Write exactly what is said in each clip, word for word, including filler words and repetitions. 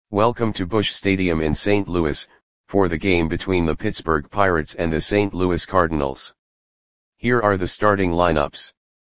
Welcome to Busch Stadium in Saint Louis, for the game between the Pittsburgh Pirates and the Saint Louis Cardinals. Here are the starting lineups.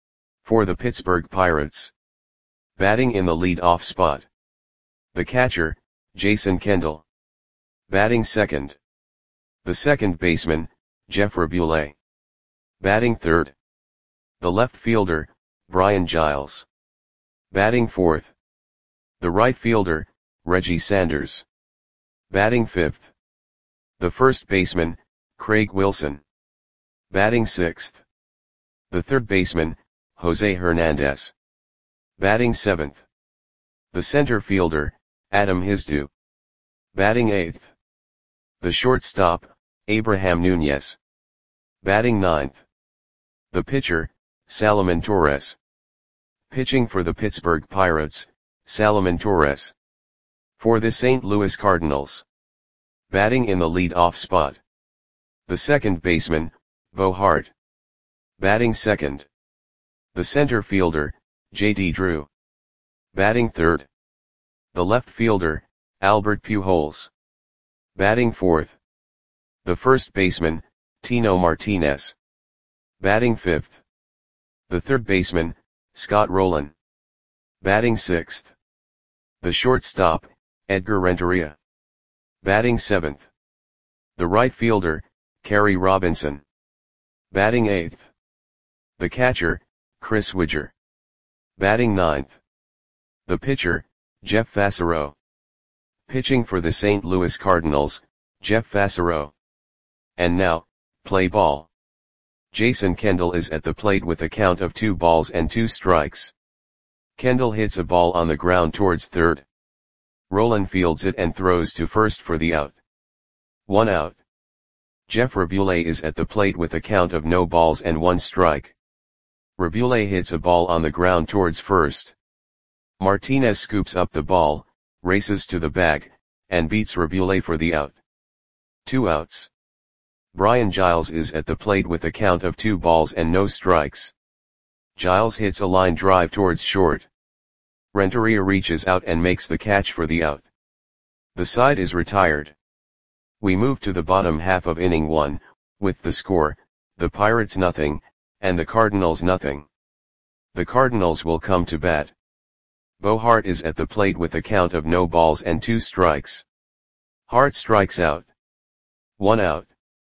For the Pittsburgh Pirates. Batting in the lead-off spot. The catcher, Jason Kendall. Batting second. The second baseman, Jeff Raboulet. Batting third. The left fielder, Brian Giles. Batting fourth. The right fielder, Reggie Sanders. Batting fifth. The first baseman, Craig Wilson. Batting sixth. The third baseman, Jose Hernandez. Batting seventh. The center fielder, Adam Hizdu. Batting eighth. The shortstop, Abraham Nunez. Batting ninth. The pitcher, Salomon Torres. Pitching for the Pittsburgh Pirates, Salomon Torres. For the Saint Louis Cardinals. Batting in the lead-off spot. The second baseman, Bo Hart. Batting second. The center fielder, J D Drew. Batting third. The left fielder, Albert Pujols. Batting fourth. The first baseman, Tino Martinez. Batting fifth. The third baseman, Scott Rolen. Batting sixth. The shortstop, Edgar Renteria. Batting seventh. The right fielder, Kerry Robinson. Batting eighth. The catcher, Chris Widger. Batting ninth. The pitcher, Jeff Fassero. Pitching for the Saint Louis Cardinals, Jeff Fassero. And now, play ball. Jason Kendall is at the plate with a count of two balls and two strikes. Kendall hits a ball on the ground towards third. Rolen fields it and throws to first for the out. One out. Jeff Raboulet is at the plate with a count of no balls and one strike. Raboulet hits a ball on the ground towards first. Martinez scoops up the ball, races to the bag, and beats Raboulet for the out. Two outs. Brian Giles is at the plate with a count of two balls and no strikes. Giles hits a line drive towards short. Renteria reaches out and makes the catch for the out. The side is retired. We move to the bottom half of inning one, with the score, the Pirates nothing, and the Cardinals nothing. The Cardinals will come to bat. Bo Hart is at the plate with a count of no balls and two strikes. Hart strikes out. One out.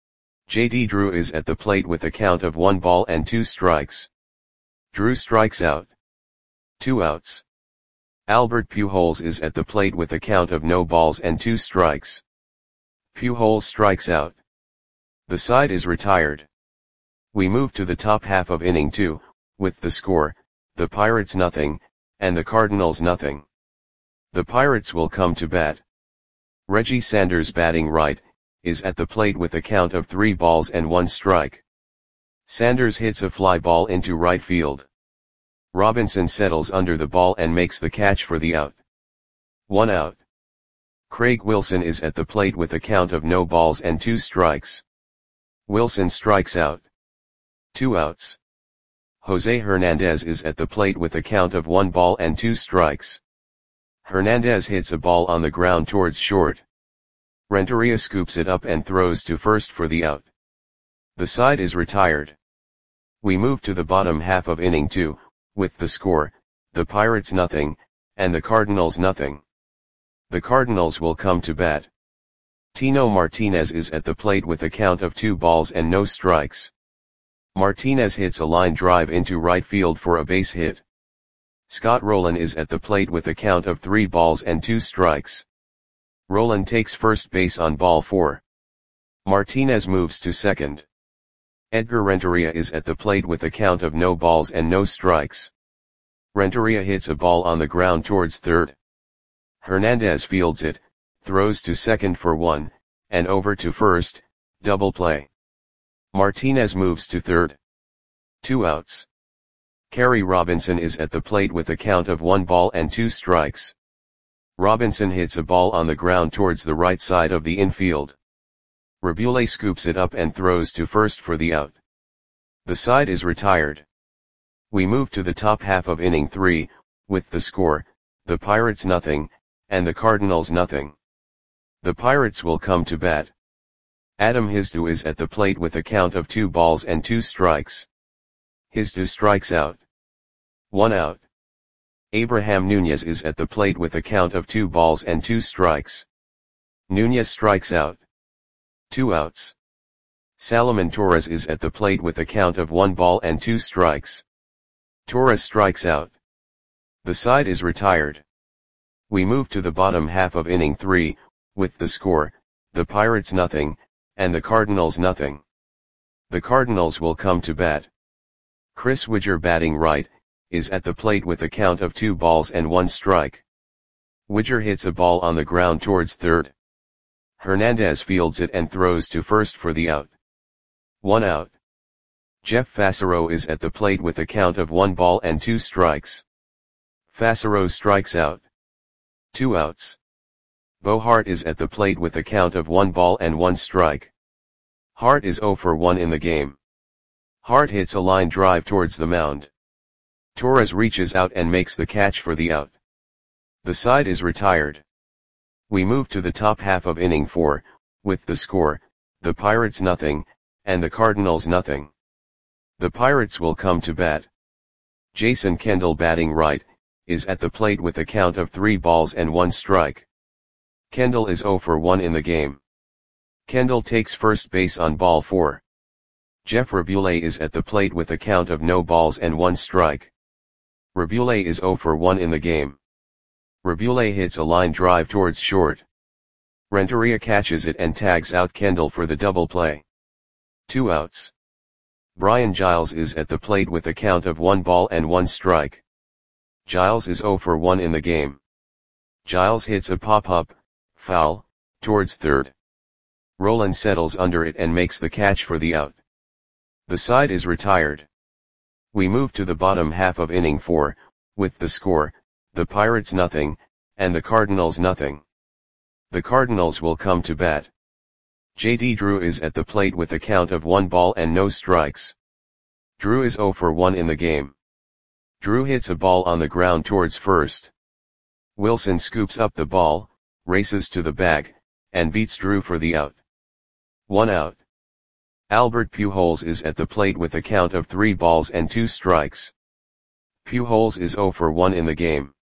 J D Drew is at the plate with a count of one ball and two strikes. Drew strikes out. Two outs. Albert Pujols is at the plate with a count of no balls and two strikes. Pujols strikes out. The side is retired. We move to the top half of inning two, with the score, the Pirates nothing, and the Cardinals nothing. The Pirates will come to bat. Reggie Sanders, batting right, is at the plate with a count of three balls and one strike. Sanders hits a fly ball into right field. Robinson settles under the ball and makes the catch for the out. One out. Craig Wilson is at the plate with a count of no balls and two strikes. Wilson strikes out. Two outs. Jose Hernandez is at the plate with a count of one ball and two strikes. Hernandez hits a ball on the ground towards short. Renteria scoops it up and throws to first for the out. The side is retired. We move to the bottom half of inning two, with the score, the Pirates nothing, and the Cardinals nothing. The Cardinals will come to bat. Tino Martinez is at the plate with a count of two balls and no strikes. Martinez hits a line drive into right field for a base hit. Scott Rolen is at the plate with a count of three balls and two strikes. Rolen takes first base on ball four. Martinez moves to second. Edgar Renteria is at the plate with a count of no balls and no strikes. Renteria hits a ball on the ground towards third. Hernandez fields it, throws to second for one, and over to first, double play. Martinez moves to third. Two outs. Kerry Robinson is at the plate with a count of one ball and two strikes. Robinson hits a ball on the ground towards the right side of the infield. Raboulet scoops it up and throws to first for the out. The side is retired. We move to the top half of inning three, with the score, the Pirates nothing, and the Cardinals nothing. The Pirates will come to bat. Adam Hizdu is at the plate with a count of two balls and two strikes. Hizdu strikes out. One out. Abraham Nunez is at the plate with a count of two balls and two strikes. Nunez strikes out. Two outs. Salomon Torres is at the plate with a count of one ball and two strikes. Torres strikes out. The side is retired. We move to the bottom half of inning three, with the score, the Pirates nothing, and the Cardinals nothing. The Cardinals will come to bat. Chris Widger, batting right, is at the plate with a count of two balls and one strike. Widger hits a ball on the ground towards third. Hernandez fields it and throws to first for the out. One out. Jeff Fassero is at the plate with a count of one ball and two strikes. Fassero strikes out. Two outs. Bo Hart is at the plate with a count of one ball and one strike. Hart is oh for one in the game. Hart hits a line drive towards the mound. Torres reaches out and makes the catch for the out. The side is retired. We move to the top half of inning four, with the score, the Pirates nothing, and the Cardinals nothing. The Pirates will come to bat. Jason Kendall, batting right, is at the plate with a count of three balls and one strike. Kendall is oh for one in the game. Kendall takes first base on ball four. Jeff Rabule is at the plate with a count of no balls and one strike. Rabule is oh for one in the game. Rabule hits a line drive towards short. Renteria catches it and tags out Kendall for the double play. Two outs. Brian Giles is at the plate with a count of one ball and one strike. Giles is oh for one in the game. Giles hits a pop-up, foul, towards third. Roland settles under it and makes the catch for the out. The side is retired. We move to the bottom half of inning four, with the score, the Pirates nothing, and the Cardinals nothing. The Cardinals will come to bat. J D Drew is at the plate with a count of one ball and no strikes. Drew is oh for one in the game. Drew hits a ball on the ground towards first. Wilson scoops up the ball, races to the bag, and beats Drew for the out. One out. Albert Pujols is at the plate with a count of three balls and two strikes. Pujols is oh for one in the game.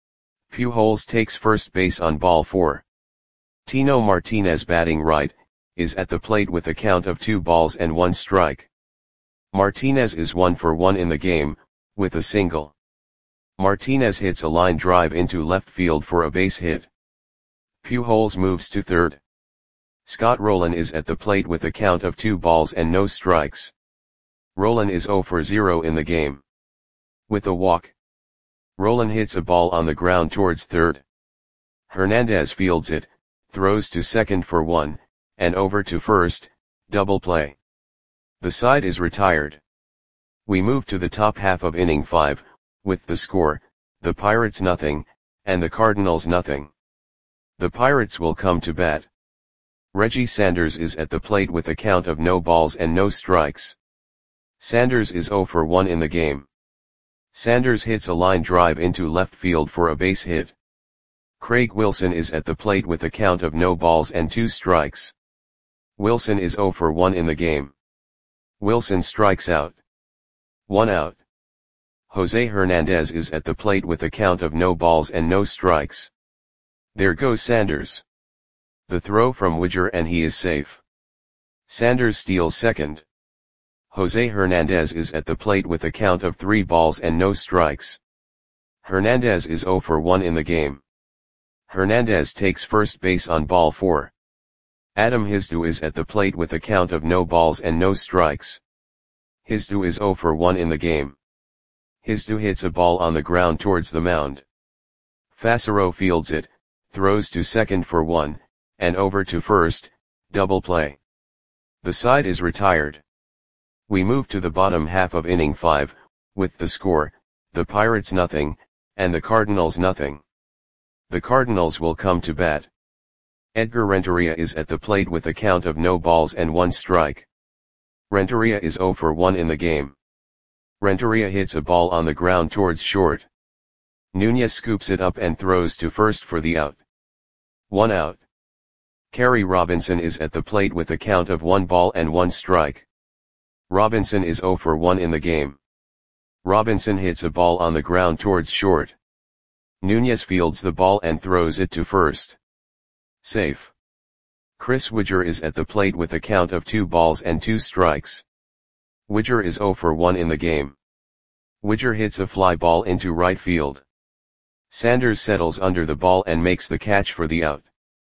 Pujols takes first base on ball four. Tino Martinez, batting right, is at the plate with a count of two balls and one strike. Martinez is one for one in the game, with a single. Martinez hits a line drive into left field for a base hit. Pujols moves to third. Scott Rolen is at the plate with a count of two balls and no strikes. Rolen is oh for zero in the game. With a walk. Rolen hits a ball on the ground towards third. Hernandez fields it, throws to second for one, and over to first, double play. The side is retired. We move to the top half of inning five, with the score, the Pirates nothing, and the Cardinals nothing. The Pirates will come to bat. Reggie Sanders is at the plate with a count of no balls and no strikes. Sanders is oh for one in the game. Sanders hits a line drive into left field for a base hit. Craig Wilson is at the plate with a count of no balls and two strikes. Wilson is oh for one in the game. Wilson strikes out. One out. Jose Hernandez is at the plate with a count of no balls and no strikes. There goes Sanders. The throw from Widger and he is safe. Sanders steals second. Jose Hernandez is at the plate with a count of three balls and no strikes. Hernandez is oh for one in the game. Hernandez takes first base on ball four. Adam Hizdu is at the plate with a count of no balls and no strikes. Hizdu is oh for one in the game. Hizdu hits a ball on the ground towards the mound. Fassero fields it, throws to second for one, and over to first, double play. The side is retired. We move to the bottom half of inning five, with the score, the Pirates nothing, and the Cardinals nothing. The Cardinals will come to bat. Edgar Renteria is at the plate with a count of no balls and one strike. Renteria is oh for one in the game. Renteria hits a ball on the ground towards short. Nunez scoops it up and throws to first for the out. One out. Kerry Robinson is at the plate with a count of one ball and one strike. Robinson is zero for one in the game. Robinson hits a ball on the ground towards short. Nunez fields the ball and throws it to first. Safe. Chris Widger is at the plate with a count of two balls and two strikes. Widger is zero for one in the game. Widger hits a fly ball into right field. Sanders settles under the ball and makes the catch for the out.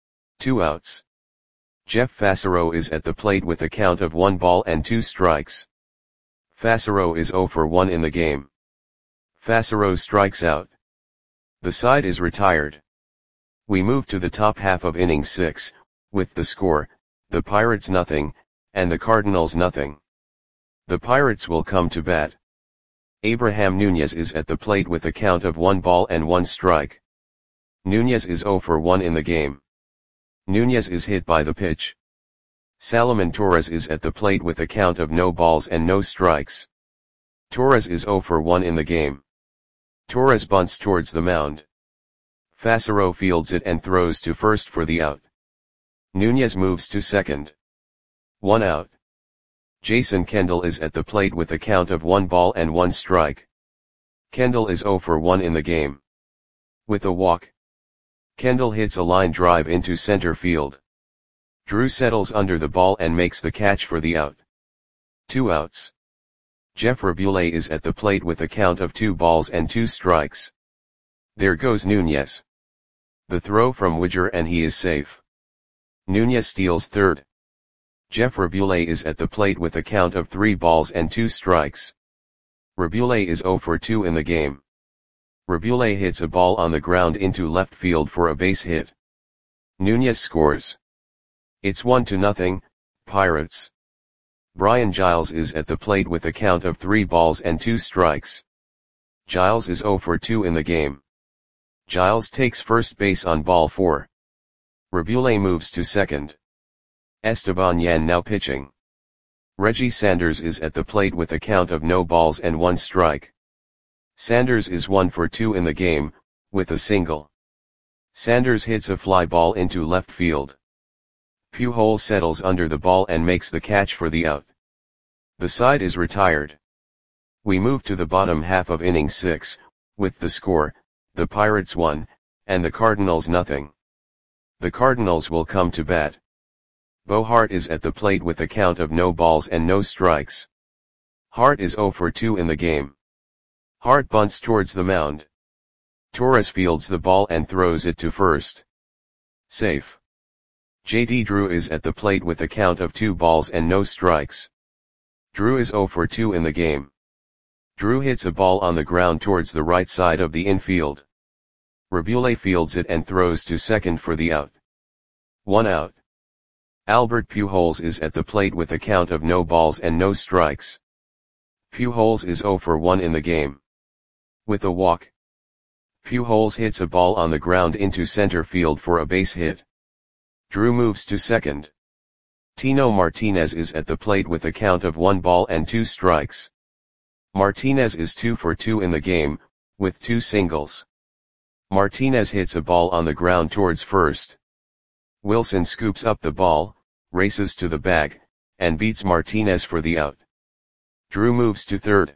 Two outs. Jeff Fassero is at the plate with a count of one ball and two strikes. Fassero is zero for one in the game. Fassero strikes out. The side is retired. We move to the top half of inning six, with the score, the Pirates nothing, and the Cardinals nothing. The Pirates will come to bat. Abraham Nunez is at the plate with a count of one ball and one strike. Nunez is zero for one in the game. Nunez is hit by the pitch. Salomon Torres is at the plate with a count of no balls and no strikes. Torres is zero for one in the game. Torres bunts towards the mound. Fassero fields it and throws to first for the out. Nunez moves to second. One out. Jason Kendall is at the plate with a count of one ball and one strike. Kendall is zero for one in the game. With a walk, Kendall hits a line drive into center field. Drew settles under the ball and makes the catch for the out. Two outs. Jeff Rabule is at the plate with a count of two balls and two strikes. There goes Nunez. The throw from Widger and he is safe. Nunez steals third. Jeff Rabule is at the plate with a count of three balls and two strikes. Rabule is zero for two in the game. Rabule hits a ball on the ground into left field for a base hit. Nunez scores. It's one to nothing, Pirates. Brian Giles is at the plate with a count of three balls and two strikes. Giles is zero for two in the game. Giles takes first base on ball four. Rabule moves to second. Esteban Yan now pitching. Reggie Sanders is at the plate with a count of no balls and one strike. Sanders is one for two in the game, with a single. Sanders hits a fly ball into left field. Pujols settles under the ball and makes the catch for the out. The side is retired. We move to the bottom half of inning six, with the score, the Pirates one, and the Cardinals nothing. The Cardinals will come to bat. Bo Hart is at the plate with a count of no balls and no strikes. Hart is zero for two in the game. Hart bunts towards the mound. Torres fields the ball and throws it to first. Safe. J D Drew is at the plate with a count of two balls and no strikes. Drew is zero for two in the game. Drew hits a ball on the ground towards the right side of the infield. Rabule fields it and throws to second for the out. One out. Albert Pujols is at the plate with a count of no balls and no strikes. Pujols is zero for one in the game. With a walk, Pujols hits a ball on the ground into center field for a base hit. Drew moves to second. Tino Martinez is at the plate with a count of one ball and two strikes. Martinez is two for two in the game, with two singles. Martinez hits a ball on the ground towards first. Wilson scoops up the ball, races to the bag, and beats Martinez for the out. Drew moves to third.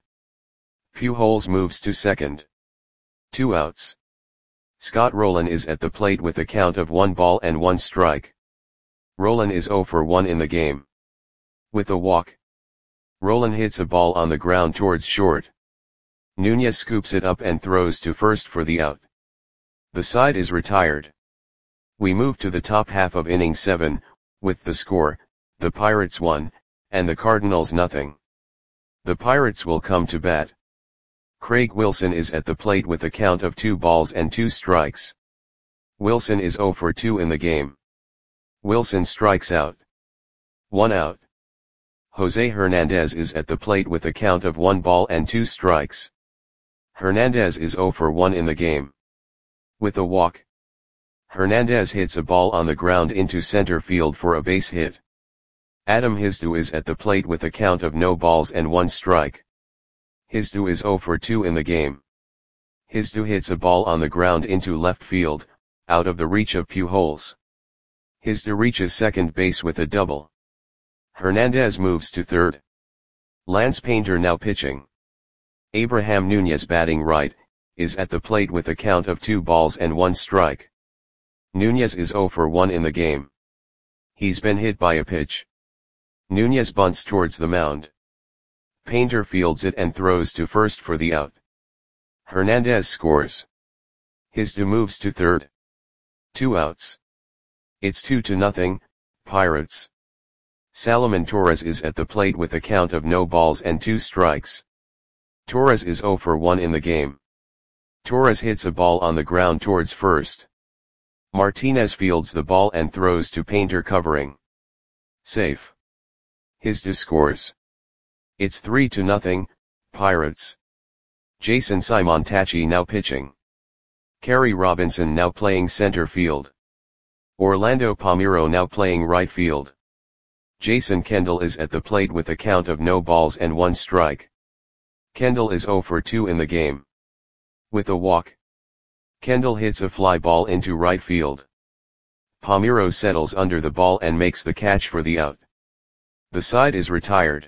Pujols moves to second. Two outs. Scott Rowland is at the plate with a count of one ball and one strike. Rowland is zero for one in the game. With a walk, Rowland hits a ball on the ground towards short. Nunez scoops it up and throws to first for the out. The side is retired. We move to the top half of inning seven, with the score, the Pirates one, and the Cardinals nothing. The Pirates will come to bat. Craig Wilson is at the plate with a count of two balls and two strikes. Wilson is zero for two in the game. Wilson strikes out. One out. Jose Hernandez is at the plate with a count of one ball and two strikes. Hernandez is zero for one in the game. With a walk, Hernandez hits a ball on the ground into center field for a base hit. Adam Hizdu is at the plate with a count of no balls and one strike. Hizdu is zero for two in the game. Hizdu hits a ball on the ground into left field, out of the reach of Pujols. Hisda reaches second base with a double. Hernandez moves to third. Lance Painter now pitching. Abraham Nunez batting right, is at the plate with a count of two balls and one strike. Nunez is oh for one in the game. He's been hit by a pitch. Nunez bunts towards the mound. Painter fields it and throws to first for the out. Hernandez scores. Hisda moves to third. Two outs. It's two to nothing, Pirates. Salomon Torres is at the plate with a count of no balls and two strikes. Torres is oh for one in the game. Torres hits a ball on the ground towards first. Martinez fields the ball and throws to Painter covering. Safe. Hisda scores. It's three to nothing, Pirates. Jason Simontacchi now pitching. Kerry Robinson now playing center field. Orlando Palmeiro now playing right field. Jason Kendall is at the plate with a count of no balls and one strike. Kendall is oh for two in the game. With a walk, Kendall hits a fly ball into right field. Palmeiro settles under the ball and makes the catch for the out. The side is retired.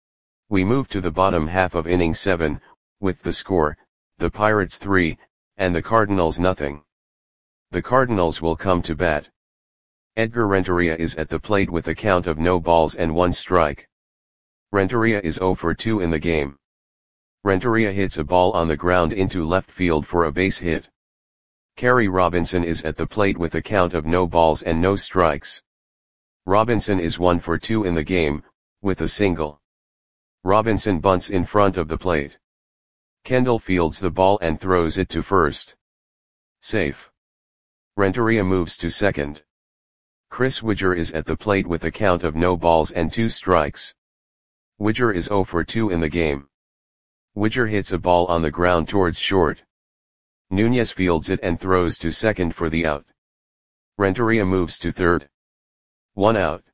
We move to the bottom half of inning seven, with the score, the Pirates three, and the Cardinals nothing. The Cardinals will come to bat. Edgar Renteria is at the plate with a count of no balls and one strike. Renteria is oh for two in the game. Renteria hits a ball on the ground into left field for a base hit. Kerry Robinson is at the plate with a count of no balls and no strikes. Robinson is one for two in the game, with a single. Robinson bunts in front of the plate. Kendall fields the ball and throws it to first. Safe. Renteria moves to second. Chris Widger is at the plate with a count of no balls and two strikes. Widger is oh for two in the game. Widger hits a ball on the ground towards short. Nunez fields it and throws to second for the out. Renteria moves to third. One out.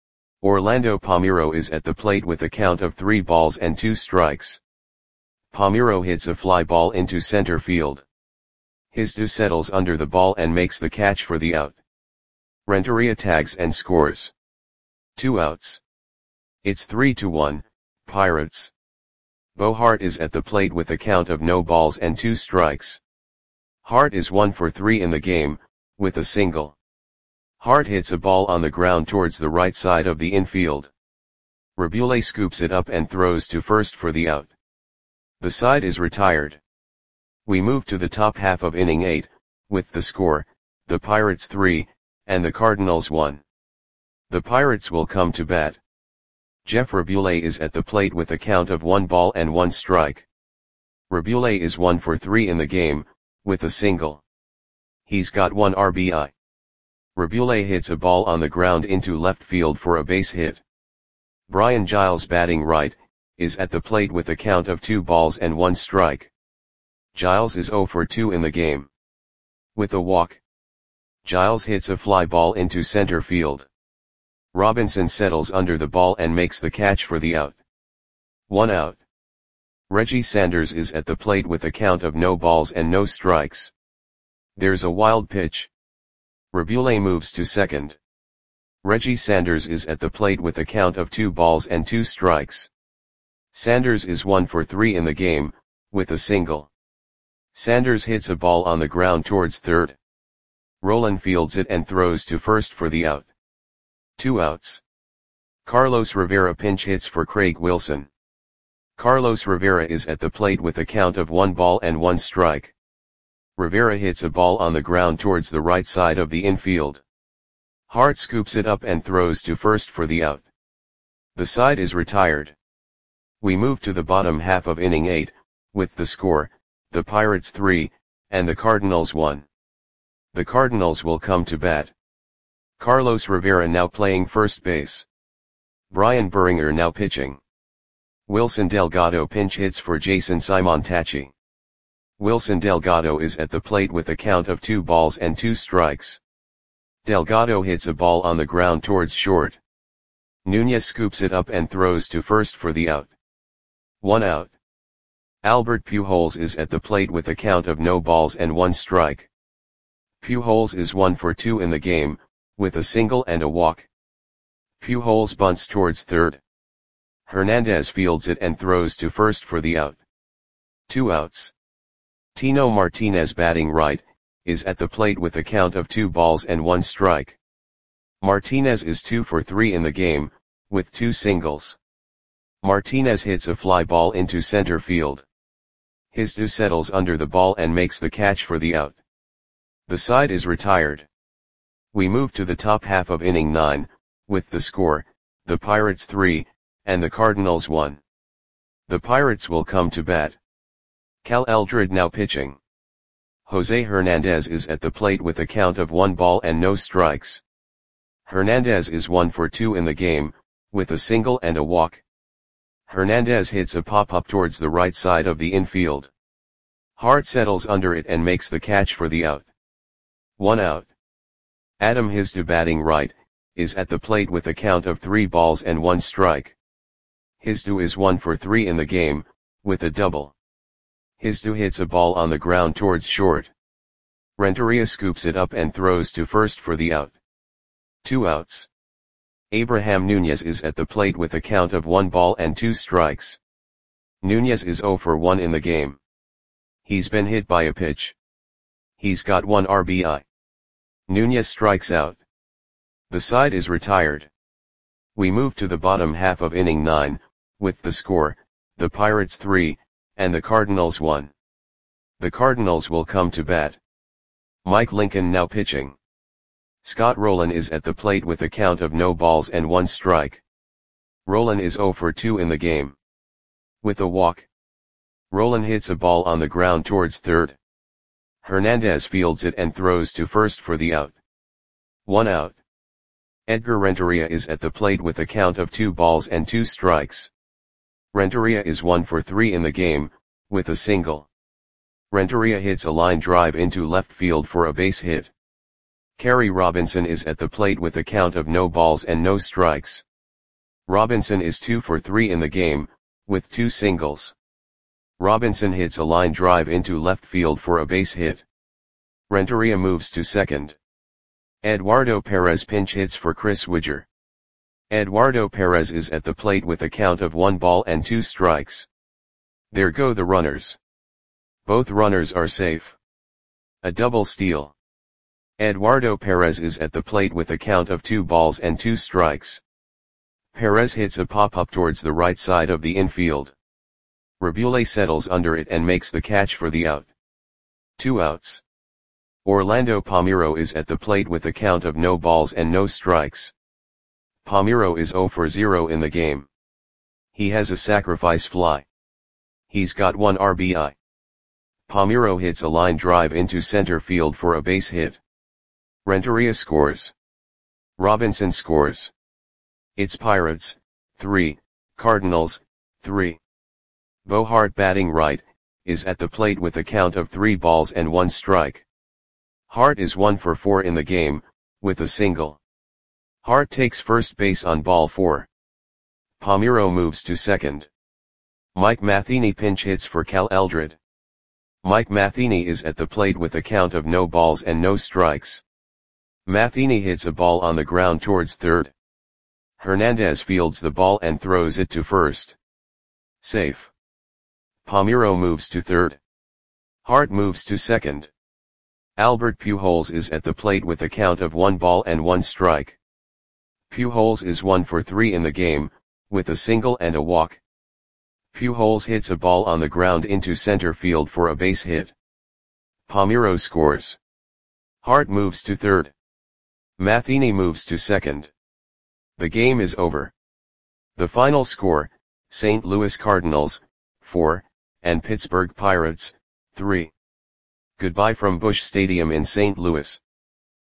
Orlando Palmeiro is at the plate with a count of three balls and two strikes. Palmeiro hits a fly ball into center field. Hisda settles under the ball and makes the catch for the out. Renteria tags and scores. Two outs. It's three to one, Pirates. Bo Hart is at the plate with a count of no balls and two strikes. Hart is one for three in the game, with a single. Hart hits a ball on the ground towards the right side of the infield. Rabule scoops it up and throws to first for the out. The side is retired. We move to the top half of inning eight, with the score, the Pirates three, and the Cardinals one. The Pirates will come to bat. Jeff Rabule is at the plate with a count of one ball and one strike. Rabule is one for three in the game, with a single. He's got one R B I. Rabule hits a ball on the ground into left field for a base hit. Brian Giles batting right, is at the plate with a count of two balls and one strike. Giles is oh for two in the game. With a walk, Giles hits a fly ball into center field. Robinson settles under the ball and makes the catch for the out. One out. Reggie Sanders is at the plate with a count of no balls and no strikes. There's a wild pitch. Rabule moves to second. Reggie Sanders is at the plate with a count of two balls and two strikes. Sanders is one for three in the game, with a single. Sanders hits a ball on the ground towards third. Roland fields it and throws to first for the out. Two outs. Carlos Rivera pinch hits for Craig Wilson. Carlos Rivera is at the plate with a count of one ball and one strike. Rivera hits a ball on the ground towards the right side of the infield. Hart scoops it up and throws to first for the out. The side is retired. We move to the bottom half of inning eight, with the score, the Pirates three, and the Cardinals one. The Cardinals will come to bat. Carlos Rivera now playing first base. Brian Buringer now pitching. Wilson Delgado pinch hits for Jason Simontacchi. Wilson Delgado is at the plate with a count of two balls and two strikes. Delgado hits a ball on the ground towards short. Nunez scoops it up and throws to first for the out. One out. Albert Pujols is at the plate with a count of no balls and one strike. Pujols is one for two in the game, with a single and a walk. Pujols bunts towards third. Hernandez fields it and throws to first for the out. Two outs. Tino Martinez, batting right, is at the plate with a count of two balls and one strike. Martinez is two for three in the game, with two singles. Martinez hits a fly ball into center field. Hizdu settles under the ball and makes the catch for the out. The side is retired. We move to the top half of inning nine, with the score, the Pirates three, and the Cardinals one. The Pirates will come to bat. Cal Eldred now pitching. Jose Hernandez is at the plate with a count of one ball and no strikes. Hernandez is one for two in the game, with a single and a walk. Hernandez hits a pop-up towards the right side of the infield. Hart settles under it and makes the catch for the out. One out. Adam Hizdu, batting right, is at the plate with a count of three balls and one strike. Hizdu is one for three in the game, with a double. Hizdu hits a ball on the ground towards short. Renteria scoops it up and throws to first for the out. Two outs. Abraham Nunez is at the plate with a count of one ball and two strikes. Nunez is zero for one in the game. He's been hit by a pitch. He's got one R B I. Nunez strikes out. The side is retired. We move to the bottom half of inning nine, with the score, the Pirates three, and the Cardinals one. The Cardinals will come to bat. Mike Lincoln now pitching. Scott Rolen is at the plate with a count of no balls and one strike. Rolen is zero for two in the game. With a walk. Rolen hits a ball on the ground towards third. Hernandez fields it and throws to first for the out. One out. Edgar Renteria is at the plate with a count of two balls and two strikes. Renteria is one for three in the game, with a single. Renteria hits a line drive into left field for a base hit. Kerry Robinson is at the plate with a count of no balls and no strikes. Robinson is two for three in the game, with two singles. Robinson hits a line drive into left field for a base hit. Renteria moves to second. Eduardo Perez pinch hits for Chris Widger. Eduardo Perez is at the plate with a count of one ball and two strikes. There go the runners. Both runners are safe. A double steal. Eduardo Perez is at the plate with a count of two balls and two strikes. Perez hits a pop-up towards the right side of the infield. Rabule settles under it and makes the catch for the out. Two outs. Orlando Palmeiro is at the plate with a count of no balls and no strikes. Palmeiro is zero for zero in the game. He has a sacrifice fly. He's got one R B I. Palmeiro hits a line drive into center field for a base hit. Renteria scores. Robinson scores. It's Pirates, three, Cardinals, three. Bo Hart, batting right, is at the plate with a count of three balls and one strike. Hart is one for four in the game, with a single. Hart takes first base on ball four. Palmeiro moves to second. Mike Matheny pinch hits for Cal Eldred. Mike Matheny is at the plate with a count of no balls and no strikes. Matheny hits a ball on the ground towards third. Hernandez fields the ball and throws it to first. Safe. Palmeiro moves to third. Hart moves to second. Albert Pujols is at the plate with a count of one ball and one strike. Pujols is one for three in the game, with a single and a walk. Pujols hits a ball on the ground into center field for a base hit. Palmeiro scores. Hart moves to third. Matheny moves to second. The game is over. The final score, Saint Louis Cardinals, four, and Pittsburgh Pirates, three. Goodbye from Busch Stadium in Saint Louis.